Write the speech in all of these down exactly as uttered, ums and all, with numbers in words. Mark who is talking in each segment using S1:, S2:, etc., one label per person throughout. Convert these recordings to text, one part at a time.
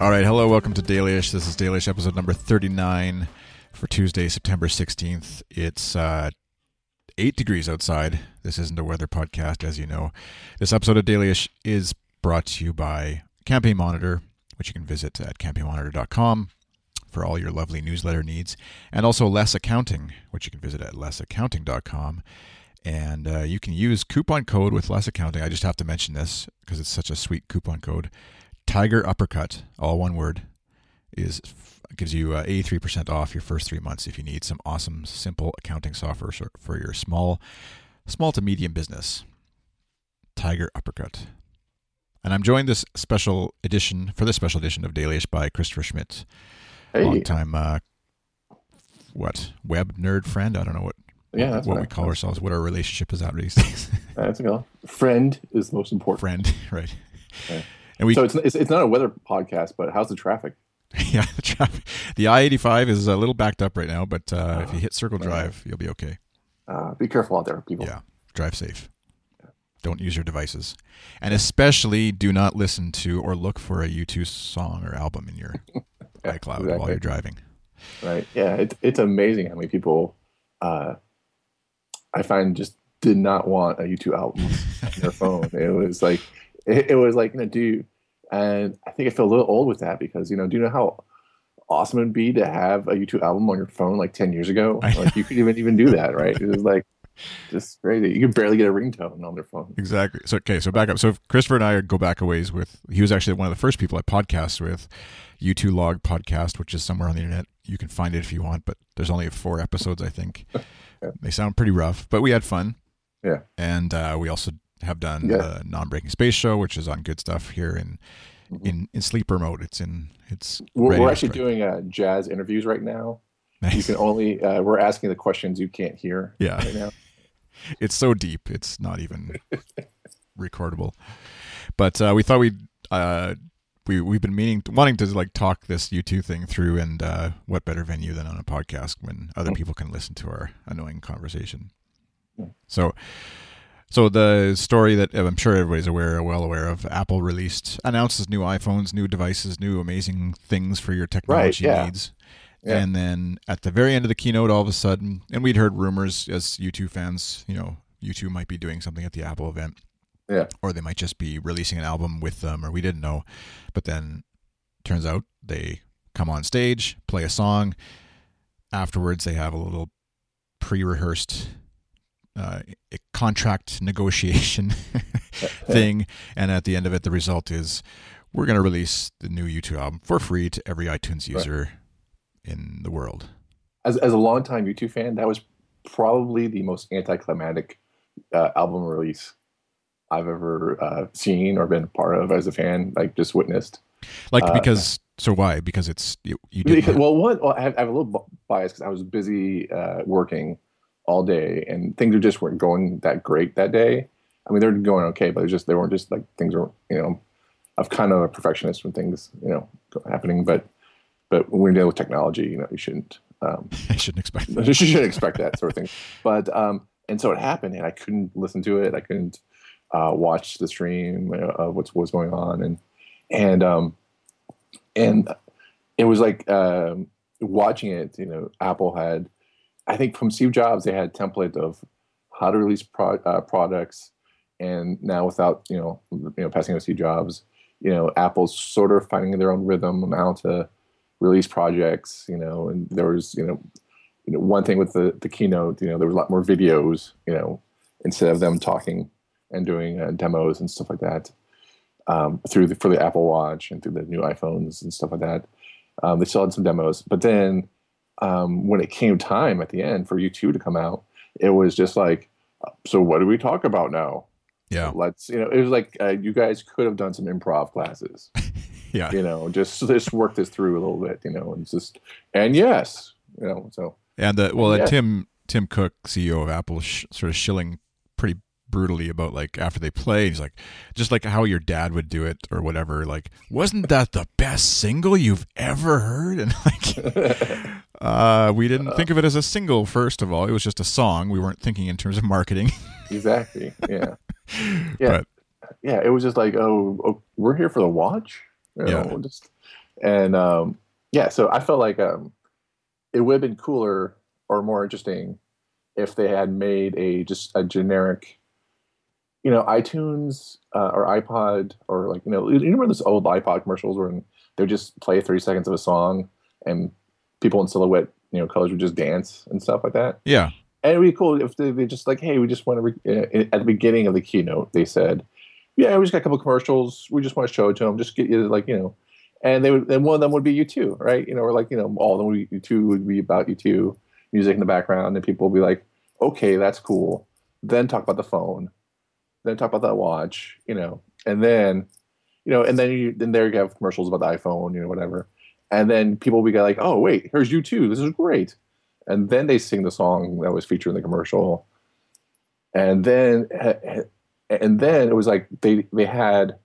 S1: All right, hello, welcome to Dailyish. This is Dailyish episode number thirty-nine for Tuesday, September sixteenth. It's uh, eight degrees outside. This isn't a weather podcast, as you know. This episode of Dailyish is brought to you by Campaign Monitor, which you can visit at campaign monitor dot com for all your lovely newsletter needs, and also Less Accounting, which you can visit at less accounting dot com. And uh, you can use coupon code with Less Accounting. I just have to mention this because it's such a sweet coupon code. Tiger Uppercut, all one word, is gives you uh, eighty-three percent off your first three months if you need some awesome, simple accounting software for your small, small to medium business. Tiger Uppercut. And I'm joined this special edition, for this special edition of Dailyish by Christopher Schmidt,
S2: hey.
S1: long-time, uh, what, web nerd friend? I don't know what
S2: yeah, that's
S1: what we call ourselves, what our relationship is out these days.
S2: That's a go. Friend is the most important.
S1: Friend, right.
S2: Okay.
S1: And we,
S2: so it's, it's it's not a weather podcast, but how's the traffic?
S1: Yeah, the traffic. The I eighty-five is a little backed up right now, but uh, oh, if you hit Circle Drive, you'll be okay.
S2: Uh, be careful out there, people.
S1: Yeah, drive safe. Yeah. Don't use your devices. And especially do not listen to or look for a U two song or album in your yeah, iCloud exactly. while you're driving.
S2: Right. Yeah, it, it's amazing how many people uh, I find just did not want a U two album on their phone. It was like... It, it was like, you know, dude, and I think I feel a little old with that because, you know, do you know how awesome it'd be to have a U two album on your phone like ten years ago? Like you could even even do that, right? It was like just crazy. You could barely get a ringtone on their phone.
S1: Exactly. So, okay, so back up. So Christopher and I go back a ways with, he was actually one of the first people I podcast with, U two Log Podcast, which is somewhere on the internet. You can find it if you want, but there's only four episodes, I think. Yeah. They sound pretty rough, but we had fun.
S2: Yeah.
S1: And uh, we also have done
S2: yeah.
S1: the Non-Breaking Space show, which is on Good Stuff here in mm-hmm. in, in sleeper mode. It's in it's.
S2: We're, we're actually doing uh, jazz interviews right now. Nice. You can only uh, we're asking the questions you can't hear.
S1: Yeah,
S2: right now.
S1: It's so deep. It's not even recordable. But uh, we thought we'd uh, we we've been meaning wanting to like talk this U two thing through, and uh, what better venue than on a podcast when other mm-hmm. people can listen to our annoying conversation. Mm-hmm. So. So the story that I'm sure everybody's aware, well aware of, Apple released, announces new iPhones, new devices, new amazing things for your technology
S2: right, yeah.
S1: needs.
S2: Yeah.
S1: And then at the very end of the keynote, all of a sudden, and we'd heard rumors as U two fans, you know, U two might be doing something at the Apple event.
S2: Yeah.
S1: Or they might just be releasing an album with them, or we didn't know. But then turns out they come on stage, play a song. Afterwards, they have a little pre-rehearsed Uh, a contract negotiation thing, and at the end of it, the result is we're going to release the new U two album for free to every iTunes user right. in the world.
S2: As as a longtime U two fan, that was probably the most anticlimactic uh, album release I've ever uh, seen or been a part of as a fan. Like just witnessed.
S1: Like
S2: uh,
S1: because so why? Because it's you. you
S2: because, well, one, well, I have, I have a little bias because I was busy uh, working all day, and things just weren't going that great that day. I mean, they're going okay, but it's just they weren't just like things were. You know, I'm kind of a perfectionist when things you know happening, but but when we deal with technology, you know, you shouldn't. Um,
S1: I shouldn't expect that.
S2: You shouldn't expect that sort of thing. But um, and so it happened, and I couldn't listen to it. I couldn't uh, watch the stream of what's what was going on, and and um, and it was like um, watching it. You know, Apple had. I think from Steve Jobs, they had a template of how to release pro, uh, products, and now without you know you know passing on Steve Jobs, you know Apple's sort of finding their own rhythm on how to release projects. You know, and there was you know, you know one thing with the the keynote, you know, there was a lot more videos. You know, instead of them talking and doing uh, demos and stuff like that um, through the, for the Apple Watch and through the new iPhones and stuff like that. Um, they still had some demos, but then. Um, when it came time at the end for U two to come out, it was just like, so what do we talk about now?
S1: Yeah.
S2: Let's, you know, it was like, uh, you guys could have done some improv classes.
S1: Yeah.
S2: You know, just, just work this through a little bit, you know, and just, and yes, you know, so.
S1: And the, well,
S2: yeah.
S1: uh, Tim, Tim Cook, C E O of Apple, sh- sort of shilling pretty brutally about like after they play, he's like, just like how your dad would do it or whatever, like, wasn't that the best single you've ever heard? And like, uh, we didn't think of it as a single, first of all. It was just a song. We weren't thinking in terms of marketing.
S2: Exactly. Yeah. Yeah.
S1: But,
S2: yeah. It was just like, oh, oh, we're here for the watch. You know,
S1: yeah.
S2: Just, and um, yeah, so I felt like um, it would have been cooler or more interesting if they had made a just a generic, you know, iTunes uh, or iPod or like you know, you remember those old iPod commercials where they would just play thirty seconds of a song and people in silhouette, you know, colors would just dance and stuff like that.
S1: Yeah.
S2: And it'd be cool if they, they just like, hey, we just want to, re- at the beginning of the keynote, they said, yeah, we just got a couple commercials. We just want to show it to them. Just get you like, you know, and they would, and one of them would be U two, right? You know, or like, you know, all of them would be, U two would be about U two music in the background. And people would be like, okay, that's cool. Then talk about the phone. Then talk about that watch, you know, and then, you know, and then you, then there you have commercials about the iPhone, you know, whatever. And then people would be like, oh, wait, here's U two. This is great. And then they sing the song that was featured in the commercial. And then, and then it was like they they had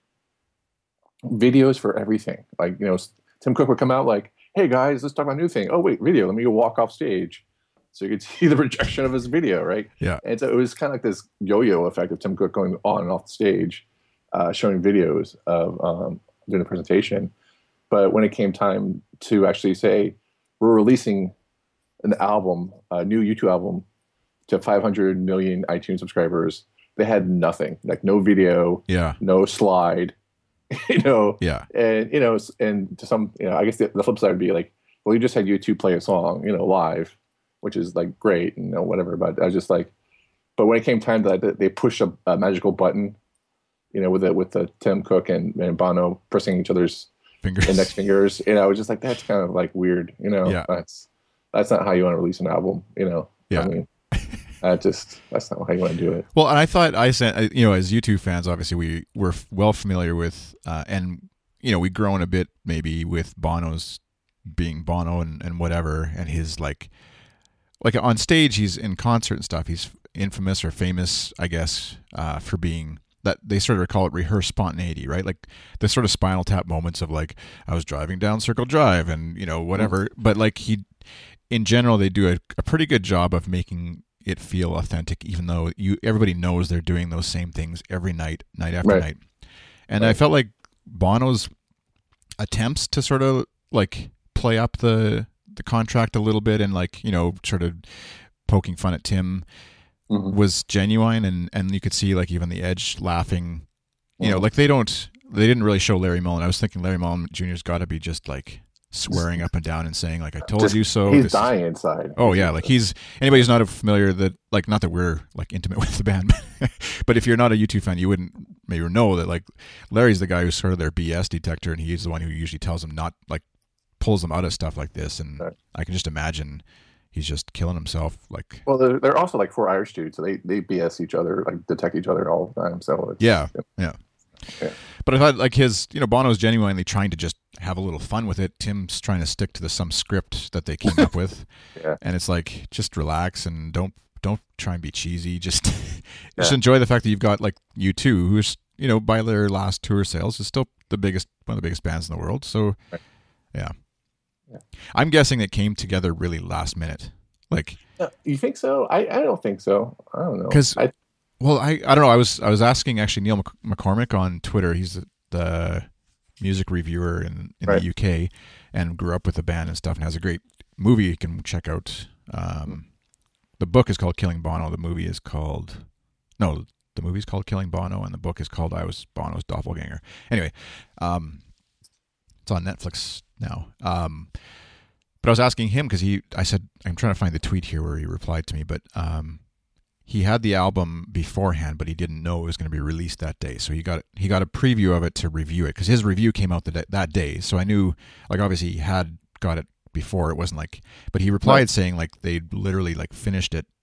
S2: videos for everything. Like, you know, Tim Cook would come out like, hey guys, let's talk about a new thing. Oh wait, video. Let me go walk off stage. So you could see the projection of his video, right?
S1: Yeah.
S2: And so it was kind of like this yo-yo effect of Tim Cook going on and off the stage, uh, showing videos of um, doing the presentation. But when it came time to actually say, we're releasing an album, a new U two album, to five hundred million iTunes subscribers, they had nothing, like no video,
S1: Yeah.
S2: no slide, you know,
S1: Yeah.
S2: and you know, and to some, you know, I guess the, the flip side would be like, well, you just had U two play a song, you know, live, which is like great, you know, whatever. But I was just like, but when it came time to that, they push a, a magical button, you know, with it with the Tim Cook and, and Bono pressing each other's
S1: Fingers.
S2: index fingers, you know, I was just like, that's kind of like weird, you know,
S1: Yeah.
S2: that's. That's not how you want to release an album, you know.
S1: Yeah.
S2: I mean, that just that's not how you want to do it.
S1: Well, and I thought I sent, you know, as U two fans, obviously we were well familiar with, uh, and you know, we've grown a bit maybe with Bono's being Bono and, and whatever, and his like, like on stage, he's in concert and stuff. He's infamous or famous, I guess, uh, for being that they sort of call it rehearsed spontaneity, right? Like the sort of Spinal Tap moments of like, I was driving down Circle Drive and you know whatever, mm-hmm. but like he. In general, they do a, a pretty good job of making it feel authentic, even though you everybody knows they're doing those same things every night, night after
S2: right.
S1: night. And
S2: right.
S1: I felt like Bono's attempts to sort of like play up the the contract a little bit and like, you know, sort of poking fun at Tim mm-hmm. was genuine, and, and you could see like even the Edge laughing. You mm-hmm. know, like they don't they didn't really show Larry Mullen. I was thinking Larry Mullen Junior's got to be just like swearing up and down and saying like, I told
S2: Just,
S1: you so.
S2: He's
S1: this
S2: dying
S1: is...
S2: inside.
S1: Oh yeah. Like he's, anybody who's not familiar that like, not that we're like intimate with the band, but if you're not a U two fan, you wouldn't maybe know that like Larry's the guy who's sort of their B S detector. And he's the one who usually tells them not like pulls them out of stuff like this. And right. I can just imagine he's just killing himself. Like,
S2: well, they're, they're also like four Irish dudes. So they, they B S each other, like detect each other all the time. So it's,
S1: yeah. Yeah.
S2: yeah.
S1: But I thought like his, you know, Bono's genuinely trying to just have a little fun with it. Tim's trying to stick to the some script that they came up with,
S2: yeah.
S1: and it's like just relax and don't don't try and be cheesy. Just
S2: yeah.
S1: just enjoy the fact that you've got like U two, who's you know by their last tour sales is still the biggest one of the biggest bands in the world. So
S2: right.
S1: yeah.
S2: yeah,
S1: I'm guessing it came together really last minute. Like,
S2: uh, you think so? I, I don't think so. I don't know
S1: because.
S2: I,
S1: Well, I, I don't know. I was I was asking actually Neil McCormick on Twitter. He's the, the music reviewer in, in
S2: right.
S1: the U K and grew up with the band and stuff and has a great movie you can check out. Um, the book is called Killing Bono. The movie is called... No, the movie is called Killing Bono and the book is called I Was Bono's Doppelganger. Anyway, um, it's on Netflix now. Um, but I was asking him because he... I said... I'm trying to find the tweet here where he replied to me, but... Um, he had the album beforehand, but he didn't know it was going to be released that day. So he got he got a preview of it to review it because his review came out the day, that day. So I knew, like, obviously he had got it before. It wasn't like, but he replied right. saying like they literally like finished it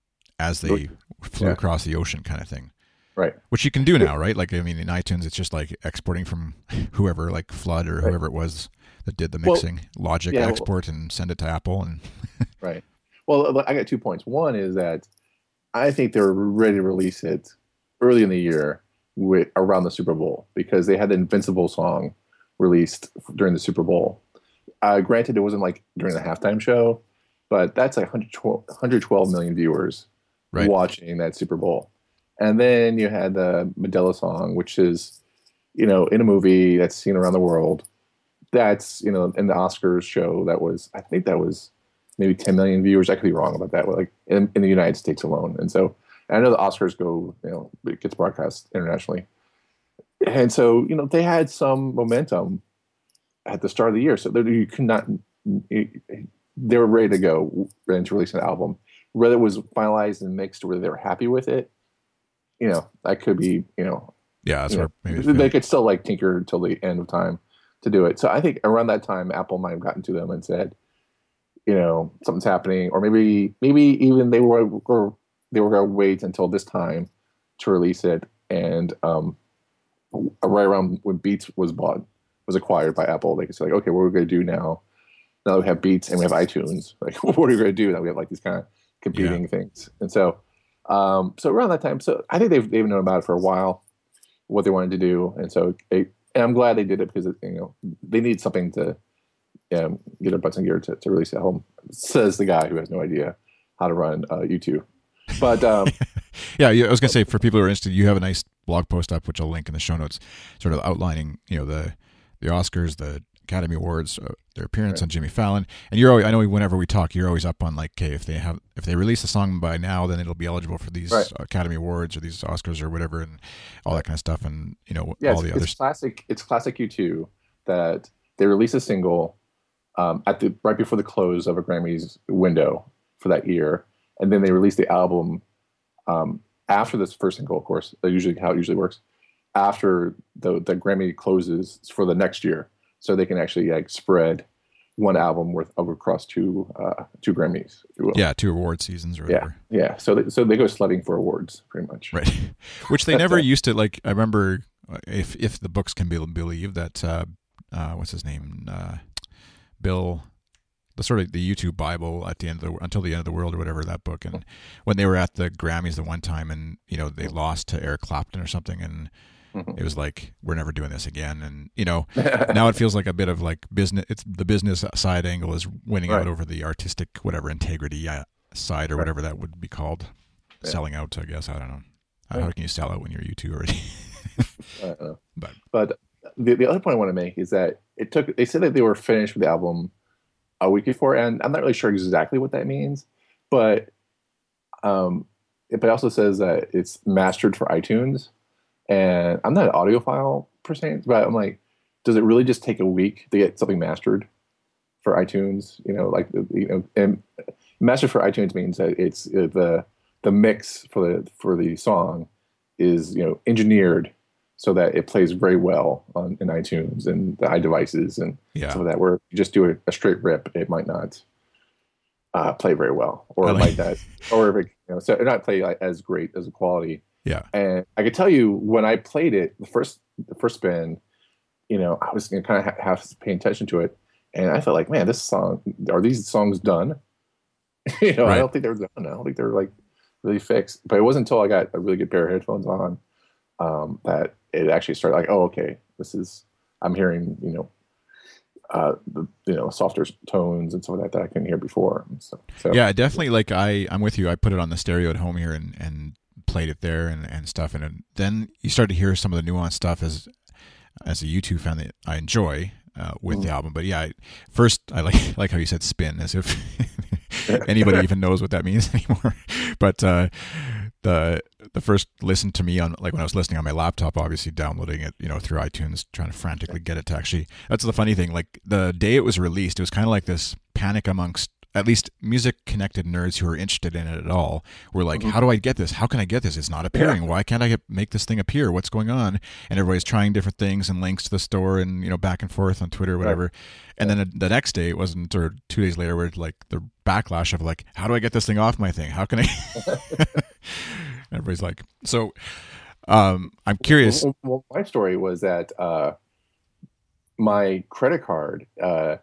S1: as they flew
S2: yeah.
S1: across the ocean, kind of thing.
S2: Right.
S1: Which you can do now, right? Like I mean, in iTunes, it's just like exporting from whoever, like Flood or right. whoever it was that did the mixing, well, Logic yeah, export well, and send it to Apple. And
S2: right. Well, I got two points. One is that I think they were ready to release it early in the year with, around the Super Bowl because they had the Invincible song released during the Super Bowl. Uh, granted, it wasn't like during the halftime show, but that's like one hundred twelve million viewers
S1: right.
S2: watching that Super Bowl. And then you had the Medela song, which is, you know, in a movie that's seen around the world. that's, you know, in the Oscars show, that was, I think that was maybe ten million viewers. I could be wrong about that, but like in, in the United States alone. And so and I know the Oscars go, you know, it gets broadcast internationally. And so, you know, they had some momentum at the start of the year. So you could not, they were ready to go, ready to release an album. Whether it was finalized and mixed, whether they were happy with it, you know, that could be, you know,
S1: yeah, that's where
S2: know,
S1: maybe
S2: they could still like tinker until the end of time to do it. So I think around that time, Apple might have gotten to them and said, you know, something's happening, or maybe, maybe even they were, or they were going to wait until this time to release it. And um, right around when Beats was bought, was acquired by Apple, they could say like, okay, what are we going to do now? Now that we have Beats and we have iTunes, like, what are we going to do now? We have like these kind of competing yeah. things. And so, um, so around that time, so I think they've they've known about it for a while, what they wanted to do, and so it, and I'm glad they did it because it, you know, they need something to um, get their butts in gear to, to release the album. Says the guy who has no idea how to run uh, YouTube. But um,
S1: yeah, I was gonna say, for people who are interested, you have a nice blog post up, which I'll link in the show notes, sort of outlining, you know, the the Oscars, the Academy Awards, uh, their appearance right. on Jimmy Fallon, and you're always, I know whenever we talk, you're always up on like, okay, if they have if they release a song by now, then it'll be eligible for these right. Academy Awards or these Oscars or whatever, and all that kind of stuff, and you know,
S2: yeah,
S1: all the
S2: it's,
S1: other
S2: it's classic. It's classic U two that they release a single um, at the right before the close of a Grammys window for that year, and then they release the album um, after this first single. Of course, that's usually how it usually works. After the the Grammy closes for the next year. So they can actually like spread one album worth over across two uh, two Grammys, if you will.
S1: Yeah, two award seasons or whatever.
S2: Yeah, yeah. So they, so they go sledding for awards, pretty much.
S1: Right, which they never used to. Like I remember, if if the books can be believed, that uh, uh, what's his name, uh, Bill, the sort of the YouTube Bible at the end of the until the end of the world or whatever, that book, and when they were at the Grammys the one time, and you know they lost to Eric Clapton or something, and. Mm-hmm. It was like, we're never doing this again. And, you know, now it feels like a bit of like business. It's the business side angle is winning right. out over the artistic, whatever, integrity side or right. whatever that would be called. Yeah. Selling out, I guess. I don't know. Yeah. How can you sell out when you're U two already?
S2: I don't know. But, but the, the other point I want to make is that it took, they said that they were finished with the album a week before. And I'm not really sure exactly what that means. But, um, it, but it also says that it's mastered for iTunes. And I'm not an audiophile per se, but I'm like, does it really just take a week to get something mastered for iTunes? You know, like, you know, and mastered for iTunes means that it's uh, the the mix for the for the song is, you know, engineered so that it plays very well on in iTunes and the iDevices and yeah. some of that. Where you just do a, a straight rip, it might not uh, play very well, or it might not, or if it, you know, so it not play like, as great as the quality.
S1: Yeah,
S2: and I could tell you when I played it the first the first spin, you know, I was kind of ha- have to pay attention to it, and I felt like, man, this song, are these songs done? you know, right. I don't think they were done. I don't think they were like really fixed. But it wasn't until I got a really good pair of headphones on um, that it actually started like, oh, okay, this is I'm hearing, you know, uh, the you know softer tones and some of that that I couldn't hear before. So, so
S1: yeah, definitely. Like I, I'm with you. I put it on the stereo at home here and and. played it there and, and stuff, and then you start to hear some of the nuanced stuff as as a U two fan that I enjoy uh, with mm-hmm. the album. But yeah, I, first I like like how you said spin, as if anybody even knows what that means anymore. But uh, the the first listen to me on like when I was listening on my laptop, obviously downloading it, you know, through iTunes, trying to frantically get it to actually. That's the funny thing. Like the day it was released, it was kind of like this panic amongst. At least music-connected nerds who are interested in it at all were like, mm-hmm. how do I get this? How can I get this? It's not appearing. Yeah. Why can't I get, make this thing appear? What's going on? And everybody's trying different things and links to the store and, you know, back and forth on Twitter or whatever. Right. And yeah. then the next day, it wasn't, or two days later, where like the backlash of like, how do I get this thing off my thing? How can I? Everybody's like, so um, I'm curious.
S2: Well, well, my story was that uh, my credit card, uh,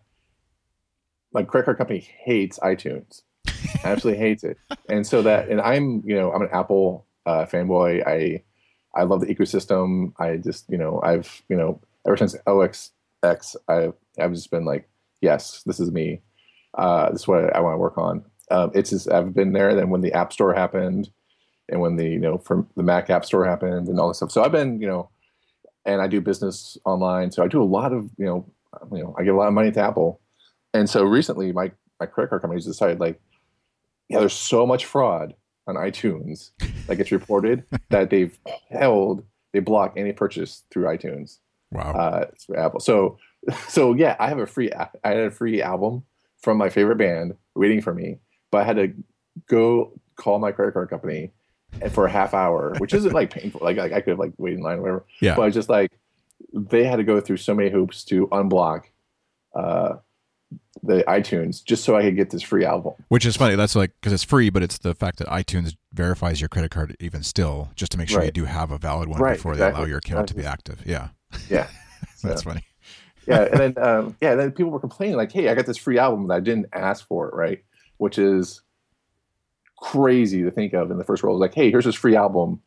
S2: my credit card company hates iTunes, absolutely hates it. And so that, and I'm, you know, I'm an Apple uh, fanboy. I, I love the ecosystem. I just, you know, I've, you know, ever since O X X, I've, I've just been like, yes, this is me. Uh, this is what I want to work on. Um, it's just, I've been there. Then when the App Store happened and when the, you know, from the Mac App Store happened and all this stuff. So I've been, you know, and I do business online. So I do a lot of, you know, you know, I give a lot of money to Apple, and so recently my my credit card companies decided like, yeah, there's so much fraud on iTunes that gets reported that they've held they block any purchase through iTunes.
S1: Wow.
S2: Uh, through Apple. So so yeah, I have a free I had a free album from my favorite band waiting for me, but I had to go call my credit card company and for a half hour, which isn't like painful. Like, like I could have like wait in line or whatever.
S1: Yeah.
S2: But just like they had to go through so many hoops to unblock uh, the iTunes just so I could get this free album.
S1: Which is funny. That's like because it's free, but it's the fact that iTunes verifies your credit card even still, just to make sure
S2: right.
S1: you do have a valid one
S2: right,
S1: before
S2: exactly.
S1: they allow your account
S2: exactly.
S1: to be active. Yeah.
S2: Yeah.
S1: That's
S2: so,
S1: funny.
S2: yeah, and then um, yeah, then people were complaining like, "Hey, I got this free album that I didn't ask for it," right? Which is crazy to think of in the first world. Like, hey, here's this free album.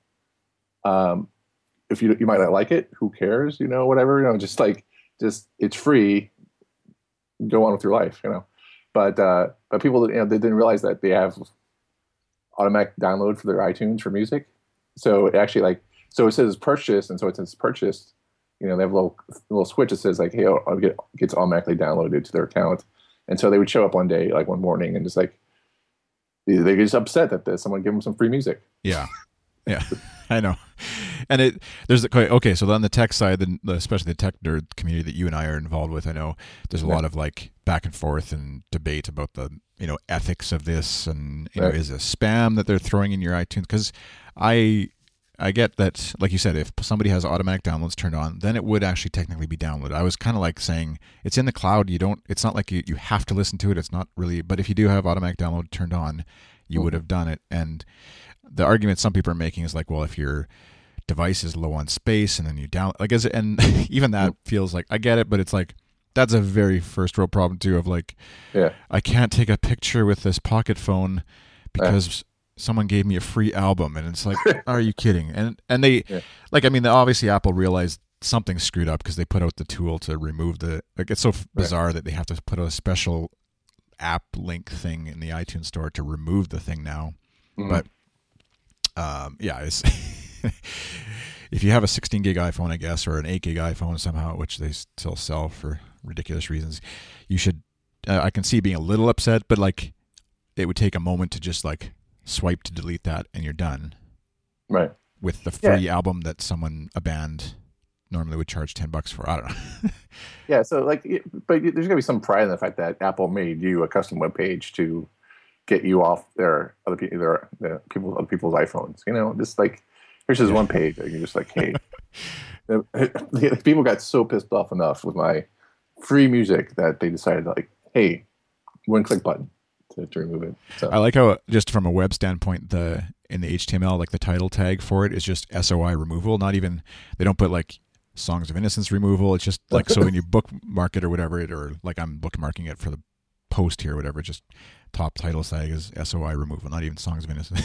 S2: Um, if you you might not like it, who cares? You know, whatever. You know, just like just it's free. Go on with your life. You know, but uh, but people, you know, they didn't realize that they have automatic download for their iTunes for music. So it actually like so it says purchase, and so it says purchased. You know, they have a little a little switch that says like, hey, I'll get gets automatically downloaded to their account. And so they would show up one day, like one morning, and just like they get just upset that someone gave them some free music.
S1: Yeah, yeah, I know. And it there's the okay. So on the tech side, the, especially the tech nerd community that you and I are involved with, I know there's a yeah. lot of like back and forth and debate about the you know ethics of this, and you right. know is it spam that they're throwing in your iTunes? Because I. I get that, like you said, if somebody has automatic downloads turned on, then it would actually technically be downloaded. I was kind of like saying it's in the cloud. You don't. It's not like you, you have to listen to it. It's not really. But if you do have automatic download turned on, you mm-hmm. would have done it. And the argument some people are making is like, well, if your device is low on space and then you down, like, is it, and even that mm-hmm. feels like I get it, but it's like that's a very first world problem too. Of like,
S2: yeah,
S1: I can't take a picture with this pocket phone because. Uh. Someone gave me a free album, and it's like, are you kidding? And and they, yeah. like, I mean, obviously Apple realized something screwed up because they put out the tool to remove the, like, it's so right. bizarre that they have to put out a special app link thing in the iTunes store to remove the thing now. Mm-hmm. But, um, yeah, it's if you have a sixteen gig iPhone, I guess, or an eight gig iPhone somehow, which they still sell for ridiculous reasons, you should, uh, I can see being a little upset, but, like, it would take a moment to just, like, swipe to delete that and you're done.
S2: Right.
S1: With the free yeah. album that someone, a band normally would charge ten bucks for. I don't know.
S2: yeah. So like, but there's gonna be some pride in the fact that Apple made you a custom web page to get you off their other people, their, their people, other people's iPhones, you know, just like, here's this yeah. one page. And you're just like, hey, people got so pissed off enough with my free music that they decided like, hey, one click button. To, to remove it. So.
S1: I like how just from a web standpoint, the in the H T M L, like the title tag for it is just S O I removal. Not even they don't put like Songs of Innocence removal. It's just like so when you bookmark it or whatever it or like I'm bookmarking it for the post here or whatever. Just top title tag is S O I removal. Not even Songs of Innocence.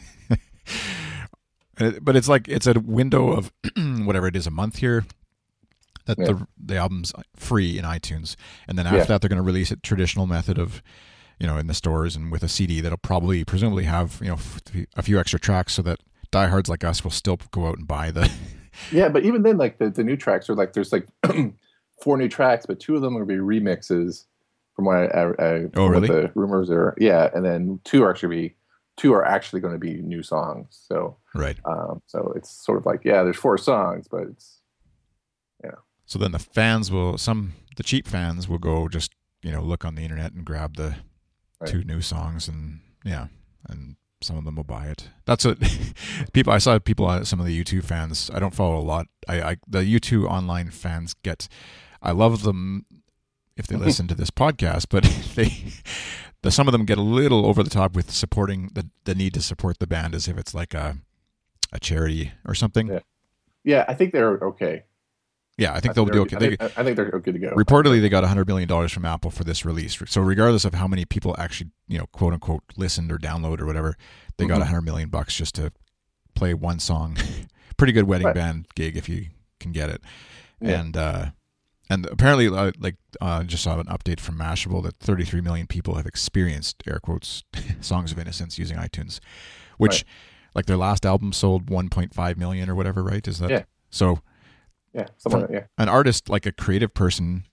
S1: But it's like it's a window of whatever it is a month here. That yeah. the the album's free in iTunes, and then after yeah. that they're going to release it traditional method of. You know, in the stores and with a C D that'll probably, presumably have, you know, a few extra tracks so that diehards like us will still go out and buy the.
S2: Yeah, but even then, like the, the new tracks are like, there's like four new tracks, but two of them are going to be remixes from what I, I, I
S1: oh, really?
S2: What the rumors are. Yeah. And then two are actually be, two are actually going to be new songs. So,
S1: right.
S2: Um, so it's sort of like, yeah, there's four songs, but it's, yeah.
S1: So then the fans will, some, the cheap fans will go just, you know, look on the internet and grab the, Right. two new songs and yeah and some of them will buy it. That's what people I saw people on some of the U two fans. I don't follow a lot. I, I the U two online fans get I love them if they listen to this podcast, but they the some of them get a little over the top with supporting the the need to support the band as if it's like a a charity or something.
S2: Yeah, yeah I think they're okay.
S1: Yeah, I think I they'll think do okay.
S2: I think, I think they're good to go.
S1: Reportedly, they got one hundred million dollars from Apple for this release. So regardless of how many people actually, you know, quote unquote, listened or download or whatever, they mm-hmm. got one hundred million bucks just to play one song. Pretty good wedding right. band gig if you can get it. Yeah. And uh, and apparently, uh, like, uh, just saw an update from Mashable that thirty-three million people have experienced, air quotes, Songs of Innocence using iTunes, which, right. like, their last album sold one point five million or whatever, right? Is that
S2: yeah.
S1: so?
S2: Yeah, something like that, yeah.
S1: An artist, like a creative person,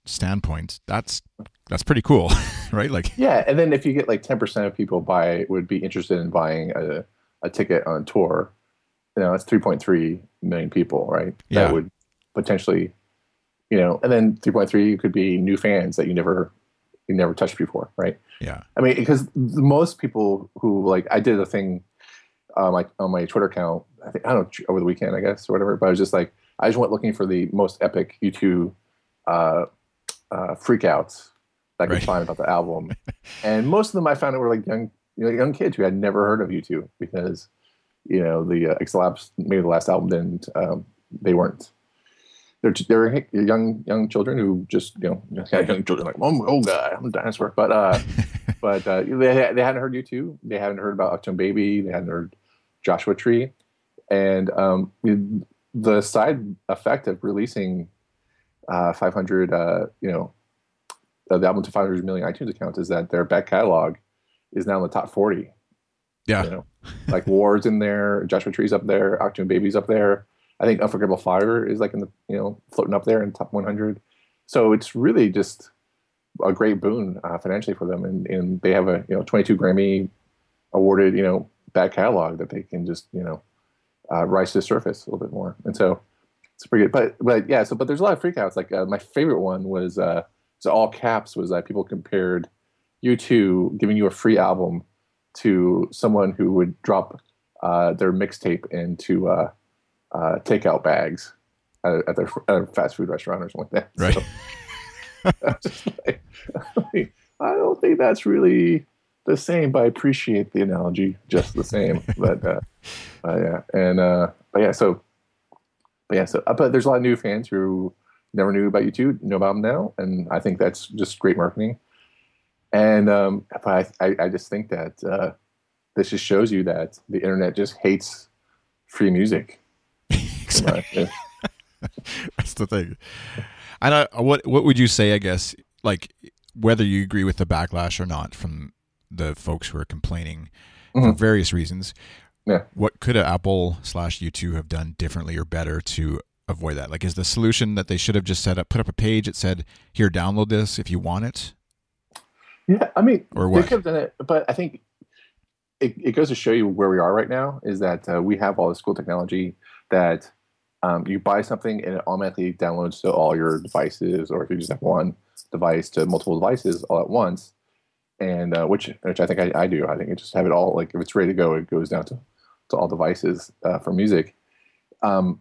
S1: standpoint, that's that's pretty cool, right? Like,
S2: Yeah, and then if you get like ten percent of people buy would be interested in buying a, a ticket on tour, you know, it's three point three million people, right?
S1: yeah,
S2: That would potentially, you know, and then three point three could be new fans that you never you never touched before, right?
S1: yeah,
S2: I mean, because most people who like I did a thing um, like on my Twitter account, I think I don't know over the weekend, I guess, or whatever. But I was just like, I just went looking for the most epic U two uh, uh, freakouts that I could
S1: right.
S2: find about the album, and most of them I found were like young, you know, young kids who had never heard of U two because you know the uh, X Labs maybe the last album didn't um, they weren't. They're, they're young young children who just you know young children like oh, oh god I'm a dinosaur but uh but uh, they they hadn't heard U two, they hadn't heard about Achtung Baby, they hadn't heard Joshua Tree, and um, the side effect of releasing uh, five hundred uh, you know the album to five hundred million iTunes accounts is that their back catalog is now in the top forty.
S1: Yeah,
S2: You know, like War's in there, Joshua Tree's up there, Achtung Baby's up there. I think Unforgettable Fire is like in the you know floating up there in the top one hundred. So it's really just a great boon uh, financially for them, and, and they have a you know twenty-two Grammy awarded you know back catalog that they can just you know uh, rise to the surface a little bit more, and so it's pretty good. But but yeah, so but there's a lot of freakouts. Like uh, my favorite one was uh, so all caps was that people compared U two giving you a free album to someone who would drop uh, their mixtape into uh, uh, takeout bags at, at their at a fast food restaurant or something like that.
S1: right.
S2: So, I'm just like, I don't think that's really the same, but I appreciate the analogy just the same. But uh, uh, yeah, and uh, but yeah, so but yeah, so uh, but there's a lot of new fans who never knew about U two, know about them now, and I think that's just great marketing. And um, but I, I I just think that uh, this just shows you that the internet just hates free music.
S1: Exactly. That's the thing. And I, what what would you say? I guess like whether you agree with the backlash or not from the folks who are complaining
S2: mm-hmm.
S1: for various reasons.
S2: Yeah.
S1: What could Apple slash U two have done differently or better to avoid that? Like, is the solution that they should have just set up, put up a page that said, "Here, download this if you want it"?
S2: Yeah, I mean,
S1: or
S2: they
S1: what?
S2: could have done it, but I think it, it goes to show you where we are right now. Is that uh, we have all this cool technology that. Um, you buy something and it automatically downloads to all your devices, or if you just have one device to multiple devices all at once, and uh, which which I think I, I do. I think I just have it all like if it's ready to go, it goes down to, to all devices uh, for music. Um,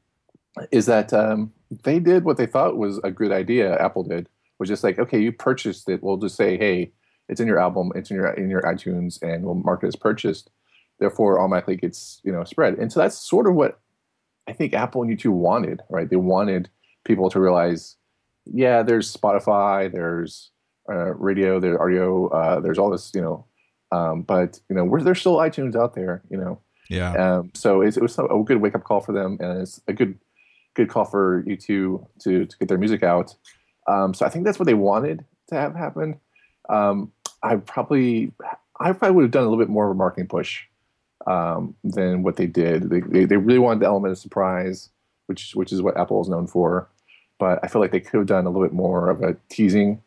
S2: is that um, they did what they thought was a good idea? Apple did was just like, okay, you purchased it. We'll just say, hey, it's in your album, it's in your in your iTunes, and we'll mark it as purchased. Therefore, automatically gets you know spread. And so that's sort of what I think Apple and U two wanted, right? They wanted people to realize, yeah, there's Spotify, there's uh, radio, there's audio, uh, there's all this, you know, um, but you know, we're, there's still iTunes out there, you know.
S1: Yeah.
S2: Um, so it's, it was a good wake up call for them, and it's a good, good call for U two to to get their music out. Um, so I think that's what they wanted to have happen. Um, I probably, I probably would have done a little bit more of a marketing push. Um, than what they did. They, they they really wanted the element of surprise, which which is what Apple is known for. But I feel like they could have done a little bit more of a teasing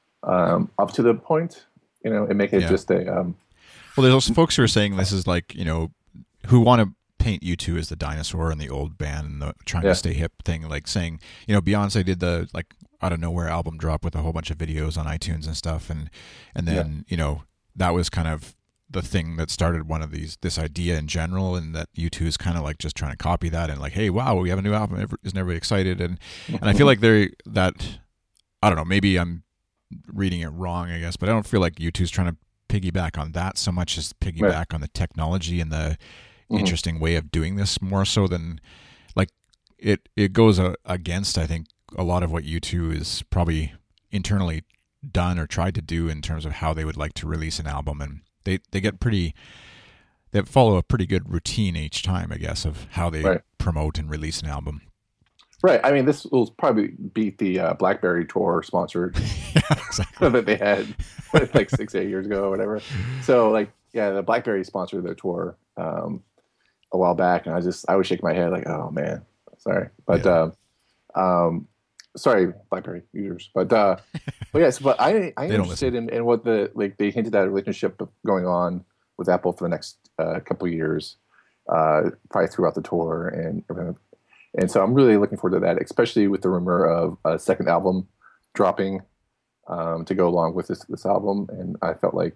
S2: um, up to the point, you know, and make it
S1: yeah.
S2: just a. Um,
S1: well, there's also folks who are saying this is like you know who want to paint U two as the dinosaur and the old band and the trying
S2: yeah.
S1: to stay hip thing, like saying you know Beyonce did the like out of nowhere album drop with a whole bunch of videos on iTunes and stuff, and and then yeah. you know that was kind of the thing that started one of these, this idea in general, and that U two is kind of like just trying to copy that and like, hey, wow, we have a new album, isn't everybody excited? And and I feel like they're that, I don't know, maybe I'm reading it wrong, I guess, but I don't feel like U two is trying to piggyback on that so much as piggyback right. on the technology and the mm-hmm. interesting way of doing this more so than like it it goes uh, against, I think, a lot of what U two is probably internally done or tried to do in terms of how they would like to release an album. And They they get pretty, they follow a pretty good routine each time, I guess, of how they right. promote and release an album.
S2: Right. I mean, this will probably beat the uh, BlackBerry tour sponsored
S1: yeah, exactly.
S2: that they had like six, eight years ago or whatever. So, like, yeah, the BlackBerry sponsored their tour um, a while back, and I just I was shaking my head like, oh man, sorry, but yeah. um, um, sorry, BlackBerry users, but uh, but yes, but I I'm
S1: They don't
S2: interested
S1: listen.
S2: in, in what the like they hinted at a relationship going on with Apple for the next uh, couple of years, uh, probably throughout the tour and everything. And so I'm really looking forward to that, especially with the rumor of a second album dropping um, to go along with this this album. And I felt like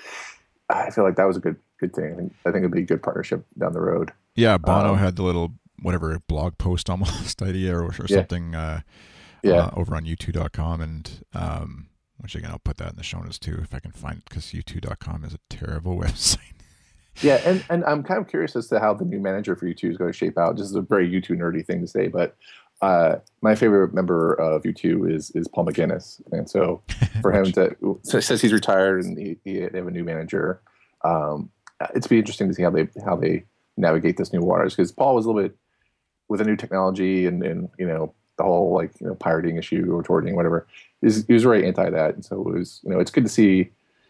S2: I feel like that was a good good thing. I think, I think it'd be a good partnership down the road.
S1: Yeah, Bono
S2: Um,
S1: had the little whatever blog post almost idea or, or
S2: yeah,
S1: something uh,
S2: yeah.
S1: uh, over on U two dot com, and um, which again I'll put that in the show notes too if I can find it because U two dot com is a terrible website.
S2: Yeah, and, and I'm kind of curious as to how the new manager for U two is going to shape out. This is a very U two nerdy thing to say, but uh, my favorite member of U two is is Paul McGuinness, and so for him
S1: Which,
S2: to so it says he's retired and he, he, they have a new manager. Um, it's be interesting to see how they how they navigate this new waters because Paul was a little bit with the new technology and and you know the whole like you know pirating issue or torrenting whatever. Is he was very anti that, and so it was you know it's good to see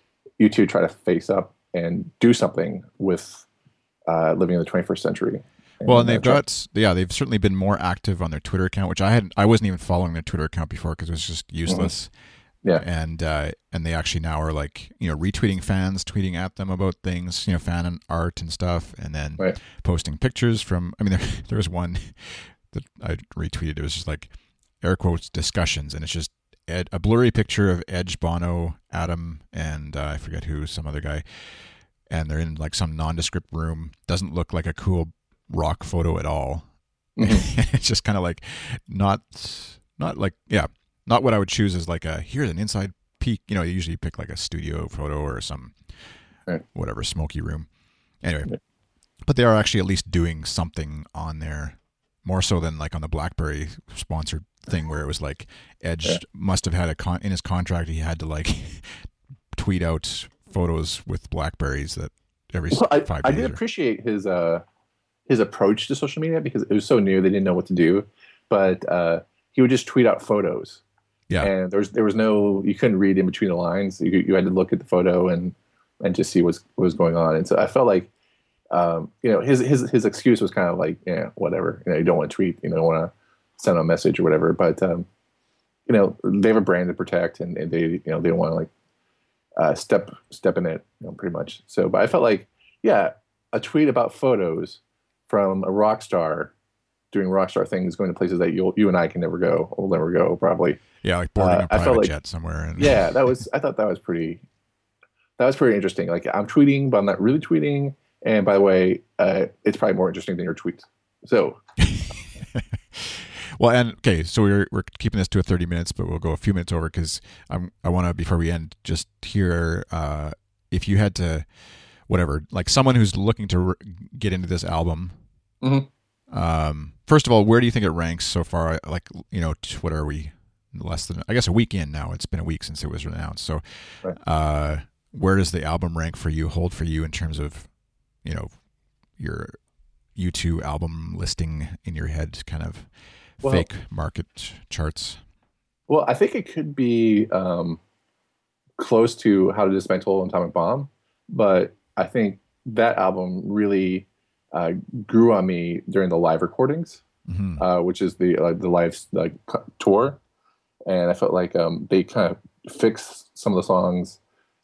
S2: U two try to face up and do something with uh, living in the twenty-first century.
S1: well, and
S2: And uh,
S1: they've
S2: try,
S1: got yeah they've certainly been more active on their Twitter account, which I hadn't I wasn't even following their Twitter account before because it was just useless.
S2: yeah,
S1: And uh, and they actually now are like you know retweeting fans, tweeting at them about things, you know, fan and art and stuff, and then
S2: right.
S1: posting pictures from. I mean, there there was one that I retweeted. It was just like air quotes discussions, and it's just Ed, a blurry picture of Edge, Bono, Adam, and uh, I forget who, some other guy, and they're in like some nondescript room. Doesn't look like a cool rock photo at all.
S2: Mm-hmm.
S1: It's just kind of like not not like yeah. Not what I would choose as like a here's an inside peek. You know, you usually pick like a studio photo or some
S2: Right.
S1: whatever smoky room. Anyway,
S2: Yeah.
S1: but they are actually at least doing something on there, more so than like on the BlackBerry sponsored thing where it was like Edge
S2: Yeah.
S1: must have had a con- in his contract he had to like tweet out photos with Blackberries that every
S2: Well, I,
S1: five
S2: I
S1: days.
S2: did
S1: Or,
S2: appreciate his uh, his approach to social media because it was so new; they didn't know what to do. But uh, he would just tweet out photos,
S1: yeah,
S2: and there was there was no you couldn't read in between the lines. You, you had to look at the photo and and just see what's what was going on. And so I felt like um, you know his his his excuse was kind of like yeah whatever you know you don't want to tweet you know, don't want to send a message or whatever. But um, you know they have a brand to protect and, and they you know they don't want to like uh, step step in it you know pretty much. So but I felt like yeah a tweet about photos from a rock star doing rock star things going to places that you you and I can never go or will never go probably.
S1: yeah, like boarding
S2: Uh,
S1: a
S2: I felt
S1: private
S2: like
S1: jet somewhere. And
S2: yeah that was I thought that was pretty that was pretty interesting. Like I'm tweeting, but I'm not really tweeting. And by the way, uh, it's probably more interesting than your tweets. So,
S1: well, and okay, so we're we're keeping this to a thirty minutes, but we'll go a few minutes over because I'm I want to before we end just hear uh, if you had to whatever like someone who's looking to r- get into this album.
S2: mhm.
S1: Um, first of all, where do you think it ranks so far? Like you know, t- what are we less than I guess a week in now? It's been a week since it was announced. So,
S2: Right.
S1: uh, where does the album rank for you? Hold for you in terms of you know your U two album listing in your head, kind of
S2: Well,
S1: fake market charts.
S2: well, I think it could be um, close to How to Dismantle an Atomic Bomb, but I think that album really uh, grew on me during the live recordings,
S1: Mm-hmm.
S2: uh, which is the uh, the live like cu- tour, and I felt like um, they kind of fixed some of the songs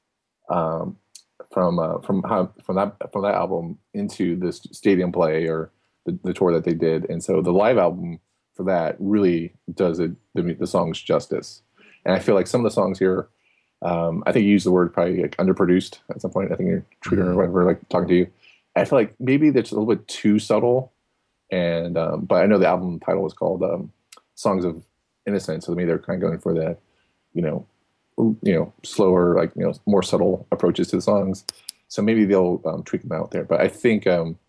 S2: um, from uh, from how from that from that album into this stadium play or the, the tour that they did, and so the live album for that really does it the, the songs justice. And I feel like some of the songs here, um, I think you used the word probably like underproduced at some point. I think you're Twitter
S1: Mhm.
S2: or whatever, like talking to you. I feel like maybe that's a little bit too subtle. And um, but I know the album title was called um, "Songs of Innocence," so maybe they're kind of going for that, you know, you know, slower, like you know, more subtle approaches to the songs. So maybe they'll um, tweak them out there. But I think, um,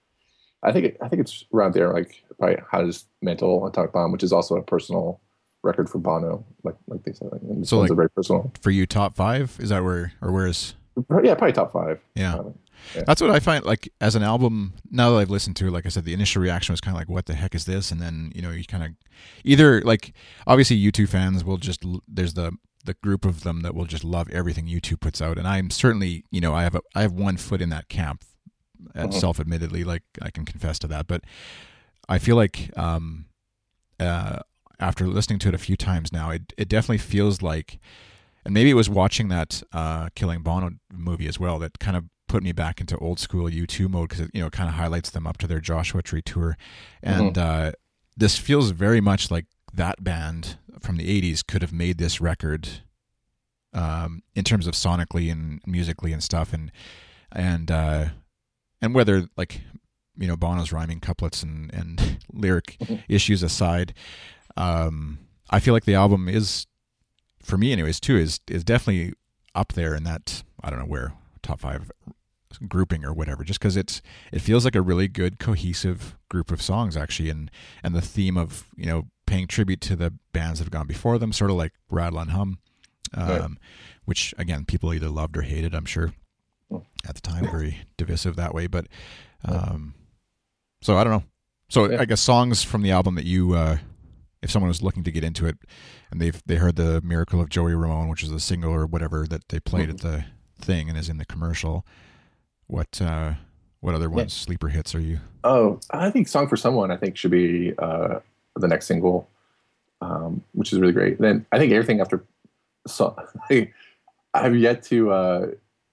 S2: I think, it, I think it's around there, like probably "How Does Mental Atomic Bomb," which is also a personal record for Bono, like like they said. Like, and this
S1: So,
S2: one's
S1: like-
S2: a very personal.
S1: For you, top five is that where or where is?
S2: Yeah, probably top five.
S1: Yeah.
S2: Um, Yeah.
S1: That's what I find like as an album. Now that I've listened to it, like I said, the initial reaction was kind of like, "What the heck is this?" And then you know, you kind of either like obviously U two fans will just there's the the group of them that will just love everything U two puts out, and I'm certainly you know I have a I have one foot in that camp, uh,
S2: Mhm.
S1: self-admittedly, like I can confess to that. But I feel like um, uh, after listening to it a few times now, it it definitely feels like, and maybe it was watching that uh, Killing Bono movie as well that kind of put me back into old school U two mode, because it, you know, kind of highlights them up to their Joshua Tree tour, and mm-hmm. uh, this feels very much like that band from the eighties could have made this record, um, in terms of sonically and musically and stuff, and and uh, and whether, like, you know, Bono's rhyming couplets and and lyric mm-hmm. issues aside, um, I feel like the album is, for me anyways, too, is is definitely up there in that, I don't know where, top five grouping or whatever, just because it's it feels like a really good cohesive group of songs actually, and and the theme of, you know, paying tribute to the bands that have gone before them, sort of like Rattle and Hum, um, right. which again people either loved or hated, I'm sure at the time, very divisive that way, but um, so I don't know. So yeah. I guess songs from the album that you, uh, if someone was looking to get into it and they've they heard the Miracle of Joey Ramone, which is a single or whatever that they played mm-hmm. at the thing and is in the commercial, what uh, what other ones, yeah. sleeper hits are you?
S2: Oh, I think Song for Someone, I think, should be uh, the next single, um, which is really great. Then I think everything after, so, I have yet to uh,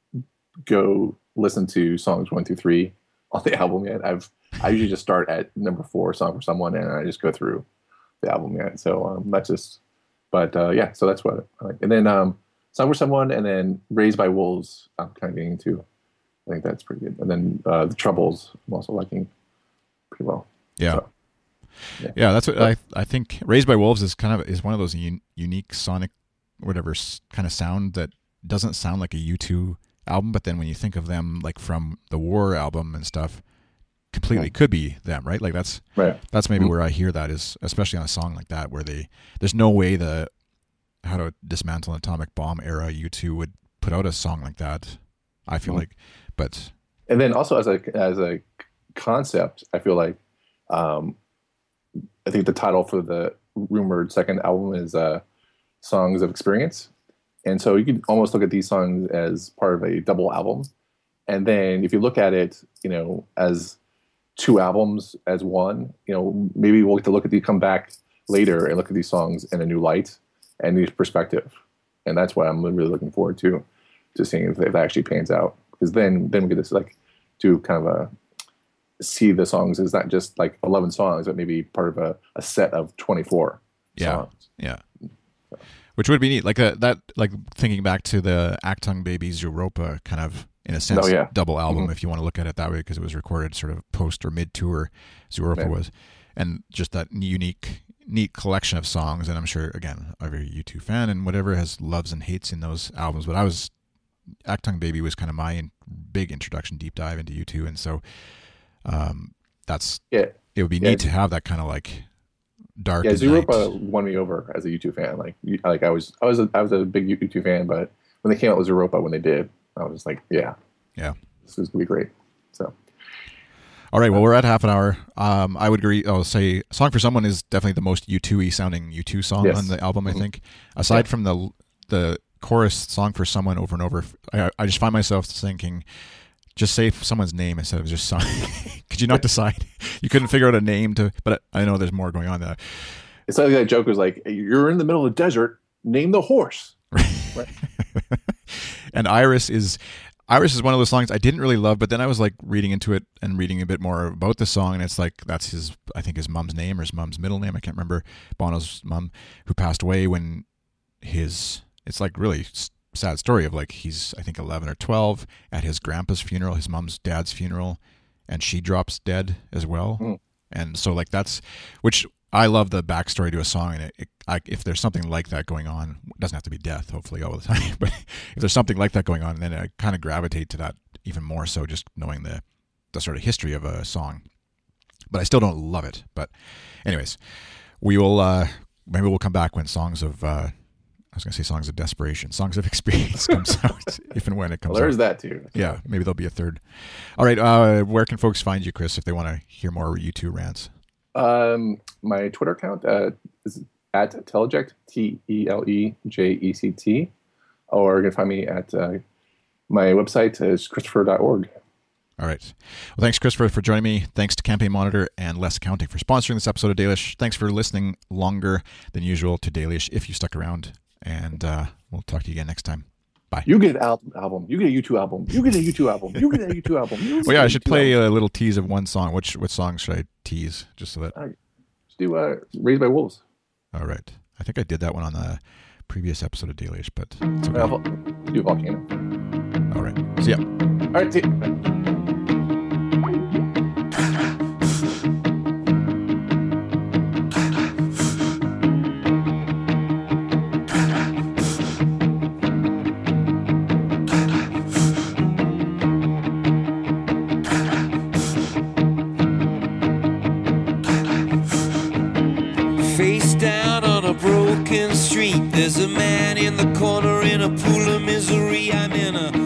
S2: go listen to songs one through three on the album yet. I've I usually just start at number four, Song for Someone, and I just go through the album yet. So um, that's just, but uh, yeah, so that's what I like. And then um, Song for Someone, and then Raised by Wolves, I'm kind of getting into. I think that's pretty good. And then uh, The Troubles, I'm also liking pretty well.
S1: Yeah.
S2: So,
S1: yeah. yeah, that's what I I think. Raised by Wolves is kind of is one of those un, unique sonic, whatever kind of sound that doesn't sound like a U two album, but then when you think of them like from the War album and stuff, completely yeah. could be them, right? Like that's
S2: right.
S1: that's maybe
S2: mm-hmm.
S1: where I hear that is, especially on a song like that, where they there's no way the How to Dismantle an Atomic Bomb era U two would put out a song like that, I feel mm-hmm. like. But
S2: and then also as a as a concept, I feel like um, I think the title for the rumored second album is uh, Songs of Experience, and so you could almost look at these songs as part of a double album. And then if you look at it, you know, as two albums as one, you know, maybe we'll get to look at the come back later and look at these songs in a new light and new perspective, and that's what I'm really looking forward to to seeing if, if that actually pans out. Because then, then we get to like do kind of a see the songs as not just like eleven songs, but maybe part of a, a set of twenty-four
S1: yeah.
S2: songs.
S1: Yeah, so. Which would be neat. Like a, that, like thinking back to the Achtung Babies Europa kind of, in a sense,
S2: oh, yeah.
S1: double album,
S2: mm-hmm.
S1: if you want to look at it that way, because it was recorded sort of post or mid tour, as Europa was, and just that unique, neat collection of songs. And I'm sure, again, every U two fan and whatever has loves and hates in those albums, but I was. Achtung Baby was kind of my in, big introduction, deep dive into U two, and so um, that's
S2: yeah.
S1: It would be
S2: yeah.
S1: neat to have that kind of like dark.
S2: Yeah, Europa won me over as a U two fan. Like, like I was, I was, a, I was a big U two fan, but when they came out with Europa, when they did, I was just like, yeah,
S1: yeah,
S2: this is gonna be great. So,
S1: all right, well, we're at half an hour. Um, I would agree. I'll say "Song for Someone" is definitely the most U two-y sounding U two song
S2: yes.
S1: on the album. I
S2: mm-hmm.
S1: think, aside
S2: yeah.
S1: from the the. chorus "Song for Someone" over and over, I, I just find myself thinking, just say someone's name instead of just song. Could you not decide? You couldn't figure out a name to, but I know there's more going on there.
S2: It's like that joke was like, you're in the middle of the desert, name the horse. Right.
S1: And Iris is Iris is one of those songs I didn't really love, but then I was like reading into it and reading a bit more about the song, and it's like that's his, I think his mom's name or his mom's middle name. I can't remember. Bono's mom, who passed away when his. It's like really sad story of like he's I think eleven or twelve at his grandpa's funeral, his mom's dad's funeral, and she drops dead as well. Mm. And so like that's, which I love the backstory to a song, and it, it I, if there's something like that going on, it doesn't have to be death, hopefully all the time, but if there's something like that going on, then I kind of gravitate to that even more so, just knowing the the sort of history of a song. But I still don't love it. But anyways, we will uh, maybe we'll come back when songs of. Uh, I was going to say Songs of Desperation, Songs of Experience comes out, if and when it comes
S2: well, there's
S1: out.
S2: There's that too.
S1: Yeah, maybe there'll be a third. All right, uh, where can folks find you, Chris, if they want to hear more U two rants?
S2: Um, my Twitter account uh, is at Teleject, T E L E J E C T, or you can find me at uh, my website is christopher dot org.
S1: All right. Well, thanks, Christopher, for joining me. Thanks to Campaign Monitor and Less Accounting for sponsoring this episode of Dailish. Thanks for listening longer than usual to Dailish if you stuck around. And uh, we'll talk to you again next time. Bye.
S2: You get an al- album. You get a U two album. You get a U two album. You get a U two album. You
S1: Well, yeah, I should play
S2: album.
S1: a little tease of one song. Which which song should I tease? Just so that.
S2: All right. Let's do uh, Raised by Wolves.
S1: All right. I think I did that one on the previous episode of Dailish, but it's okay.
S2: Uh, Vol- do Volcano.
S1: All right. See ya.
S2: All right. See you.
S3: Face down on a broken street, there's a man in the corner in a pool of misery. I'm in a